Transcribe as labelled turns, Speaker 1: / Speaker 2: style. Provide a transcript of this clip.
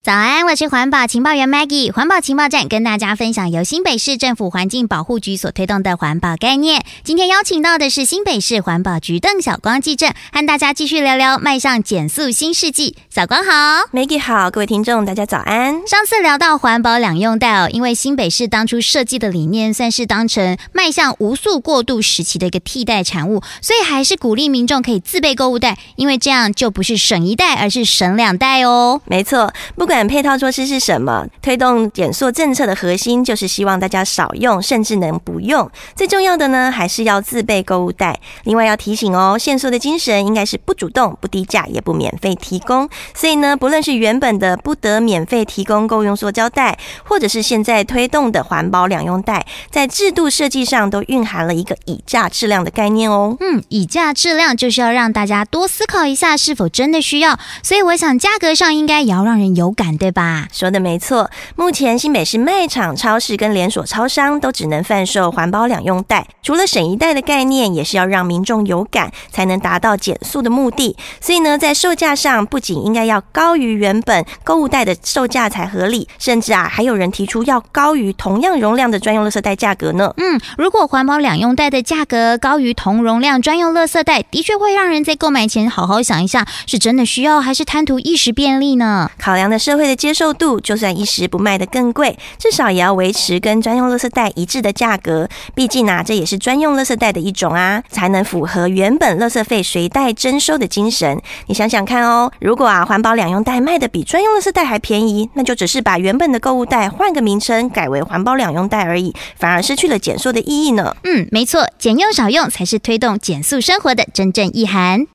Speaker 1: 早安，我是环保情报员 Maggie。环保情报站跟大家分享由新北市政府环境保护局所推动的环保概念。今天邀请到的是新北市环保局邓晓光技正，和大家继续聊聊迈向减塑新世纪。小光好。
Speaker 2: Maggie 好，各位听众大家早安。
Speaker 1: 上次聊到环保两用袋因为新北市当初设计的理念算是当成迈向无塑过渡时期的一个替代产物，所以还是鼓励民众可以自备购物袋，因为这样就不是省一袋，而是省两袋哦。
Speaker 2: 没错，不管配套措施是什么，推动减塑政策的核心就是希望大家少用，甚至能不用。最重要的呢，还是要自备购物袋。另外要提醒限塑的精神应该是不主动、不低价，也不免费提供。所以呢，不论是原本的不得免费提供购用塑胶袋，或者是现在推动的环保两用袋，在制度设计上都蕴含了一个以价质量的概念哦。
Speaker 1: 以价质量就是要让大家多思考一下是否真的需要，所以我想价格上应该也要让人有感，对吧？
Speaker 2: 说的没错，目前新北市卖场、超市跟连锁超商都只能贩售环保两用袋，除了省一袋的概念，也是要让民众有感，才能达到减塑的目的。所以呢，在售价上不仅应该要高于原本购物袋的售价才合理，甚至还有人提出要高于同样容量的专用垃圾袋价格呢。
Speaker 1: 如果环保两用袋的价格高于同容量专用垃圾袋，的确会让人在购买前好好想一下，是真的需要还是贪图一时便利呢？
Speaker 2: 考量的社会的接受度，就算一时不卖得更贵，至少也要维持跟专用垃圾袋一致的价格。毕竟这也是专用垃圾袋的一种才能符合原本垃圾费随袋征收的精神。你想想看如果环保两用袋卖得比专用垃圾袋还便宜，那就只是把原本的购物袋换个名称改为环保两用袋而已，反而失去了减塑的意义呢。
Speaker 1: 没错，减用少用才是推动减塑生活的真正意涵。